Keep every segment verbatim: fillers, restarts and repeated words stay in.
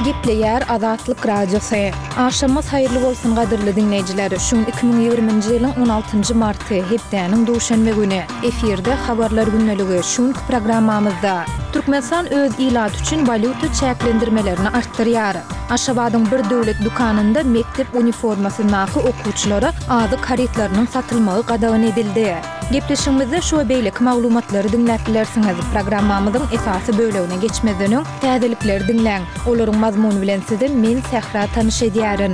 Gepleyer Azatlyk Radiosu. Aşamaz hayırlı bolsun gadyrly dinleyijiler. Şuň iki ming ýigrimiji ýylyň on altynjy marty hepdeniň duşanbe güni efirde habarlar günneligi şuň programmamyzda Türkmenistan öz ilat üçin valyuta çäklendirmelerini artdyrýar. Aşgabatyň bir döwlet dukanynda mektep uniformasy nahy okuwçylary azy karetlarynyň satylmagy gadagyn edildi. Gepleşigimizde şu beýlik maglumatlary dinläp bilersiňiz. Programmamyzyň esasy bölegine geçmeden öň täzelikleri dinläň. Olaryň mazmuny bilen sizi men Sehra tanyş edýärin.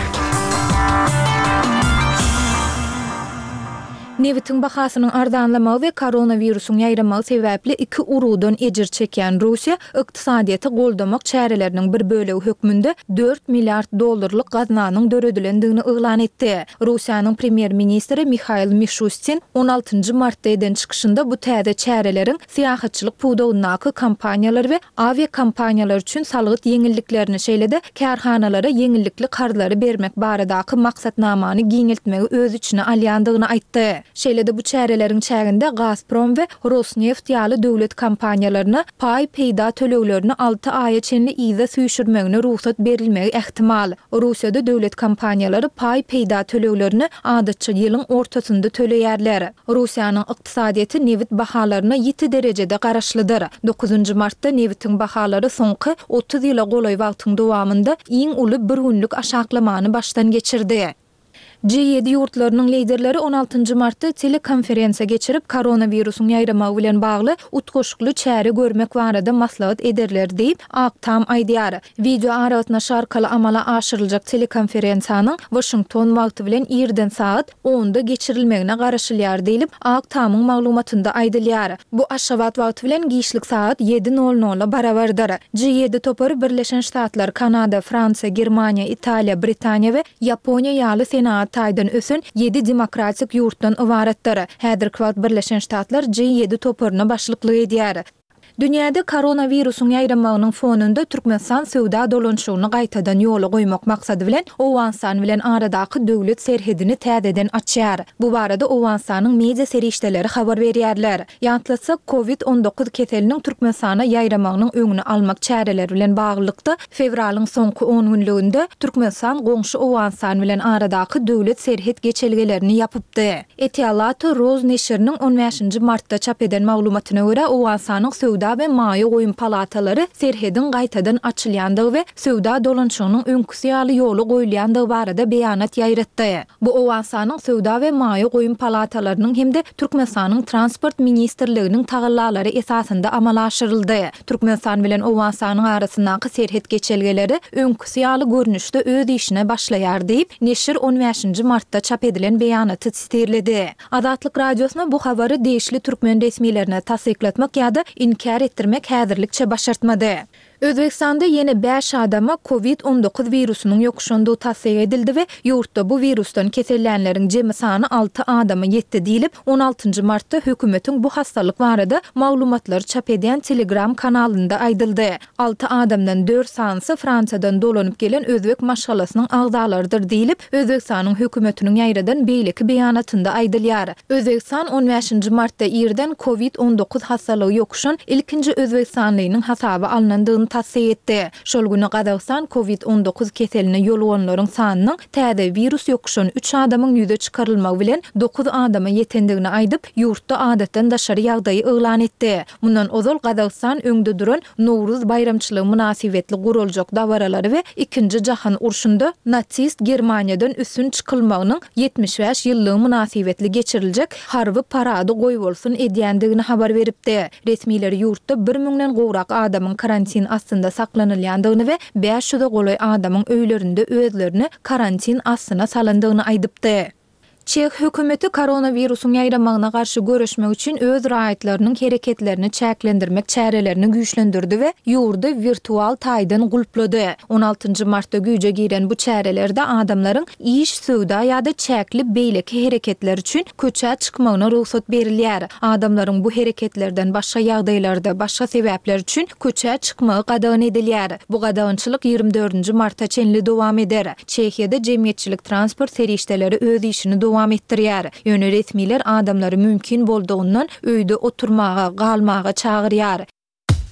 Newitin bahasynyň ardanlamagy we koronawirusyň ýaýramagy sebäpli iki urudan ejir çeken Russiýa ykdysadyýaty goldamak çäreleriniň bir bölegi hökmünde dört milliard dollarlyk gaznanyň döredilendigini eglan etdi. Russiýanyň premier ministri Mikhail Mishustin on altynjy martda eden çykyşynda bu täze çäreleriň syýahatçylyk puwdagynaky kampaniýalary we avia kampaniýalar üçin salgyt ýeňilliklerini şeýlede kärhanalara ýeňillikli karlary bermek baradaky maksatnamany giňeltmegi öz içine alýandygyny aýtdy. Şeýlede bu çäreleriň çäginde Gazprom we Rosneft ýaly döwlet kampaniýalaryna pay peýda töleglerini alty aýa çenli iýde süýşürmegine ruhsat berilmegi ähtimal. Russiýada döwlet kampaniýalary pay peýda töleglerini adatça ýylyň ortasynda töleýärler. Russiýanyň ykdysadyýaty newit bahalaryna ýeti derejede garaşlydyr. dokuzunjy martda newitiň bahalary soňky otuz ýyla golay wagtyň dowamında iň uly bir günlük aşaklamany başdan geçirdi. G yedi ýurtlarynyň liderleri on altynjy martda telekonferensiýa geçirip koronawirusyň ýaýramagy bilen bagly utgoşukly çäre görmek barada maslahat ederler diýip Aktam aýdýar. Video araýatnaşy arkaly amala aşyryljak telekonferensiýanyň Washington wagty bilen ýerden saat onda geçirilmegine garaşylýar diýilip Aktamyň maglumatynda aýdylýar. Bu aşgabat wagty bilen giýişlik saat yedi nol nol barabardyr. G yedi topary Birleşen Ştatlar, Kanada, Fransiýa, Germaniýa, Italiýa, Britaniýa we Ýaponiýa ýaly senat taýdan ösün yedi demokratik ýurtdan ibaretdir. Häzirki wagt Birleşen Ştatlar G yedi toparyna başlyklyk edýär. Dünýäde koronawirusyň ýaýramagynyň fonunda Türkmenistan söwda dolanşygyny gaýtadan ýola goýmak maksady bilen Owenstan bilen aradaky döwlet serhedini täzeden açýar. Bu barada Owenstanyň media serişdeleri habar berýärler. Ýantlasak covid on dokuz keseliniň Türkmenistana ýaýramagynyň öňüni almak çäreleri bilen baglykda fevralyň soňky on günlüğünde Türkmenistan goňşy Owenstan bilen aradaky döwlet serhed geçelgelerini ýapypdy. Etialat Roz neşriniň on beşinji martda çap eden maglumatyna görä Owenstanyň söwda we maýa goýum palatalary serhedin gaýtadan açylýandygy we söwda dolanşygynyň öňküsi ýaly ýoly goýulýandygy barada beýanat ýaýratdy. Bu Owenstanyň söwda we maýa goýum palatalarynyň hemde Türkmenistanyň transport ministrliginiň tagallalary esasynda amala aşyryldy. Türkmenistan bilen Owenstan arasyndaky serhed geçelgeleri öňküsi ýaly görnüşde öz işine başlaýar diýip neşir on beşinji martda çap edilen beýanaty çytyrlady. Azatlyk radiosyna bu habary deýişli türkmen resmiýetlerine tasdikletmek ýa-da inkar ettirmek häzirlikçe başartmady. Özbekistanda yeni beş adama covid on dokuz virusynyň ýokuşandygy tasdiq edildi we ýurtda bu virusdan kesellänleriň jemy sany altı adama ýetdi diýilip on altynjy martda hökümetiň bu hastalyk barada maglumatlary çap eden Telegram kanalynda aýdyldy. altı adamdan dört sanyny Fransiýadan dolanyp gelen özbek maşgalasynyň agzalarıdyr diýilip Özbekistanyň hökümetiniň ýaýradan beýleki beýanatynda aýdylýar. Özbekistan on beşinji martda ýerden covid on dokuz hastalygy ýokuşan ilkinji özbekistanlynyň hasaby alınandygyny tasdiq etdi. Şol güni Gazagystan covid on dokuz keseline ýoluganylaryň sanynyň täze virus ýokuşan üç adamyň ýüze çykarylmagy bilen dokuz adama ýetendigini aýdyp ýurtda adatdan daşary ýagdaýy eglan etdi. Mundan ozal Gazagstan öňde duran Nowruz bayramçylygy münasibetli guruljak dawaralary we ikinji jahan urşunda natsist Germaniýadan üstün çykylmagynyň ýetmiş beş ýyllygy münasibetli geçiriljek harby parady goý bolsun edýändigini habar beripdi. Resmiýler ýurtda bir müňden gowrak adamyň karantin aslında saklanylýandygyny we beş ýüze golay adamyň öýlerinde özlerini karantin astyna salandygyny aýdypdy. Çeх hökümeti koronawirusyň ýaýramagyna garşy görüşmek üçin öz raýatlarynyň hereketlerini çäklendirmek çärelerini güýçlendirdi we ýurdy virtual taýdan gulplady. on altynjy martda güýje giren bu çärelerde adamlaryň iş, söwda ýa-da çäkli beýleki hereketler üçin köçä çykmagyna ruhsat berilýär. Adamlaryň bu hereketlerden başga ýagdaýlarda başga sebäpler üçin köçä çykmagy gadagyn edilýär. Bu gadagynçylyk ýygrimi dördünji martda çenli dowam eder. Çehiýede jemgyýetçilik transport serişdeleri öz işini dowam etdirýär. Ýöne resmiler adamlary mümkin bolduğundan öýde oturmaga, galmaga çagyrýar.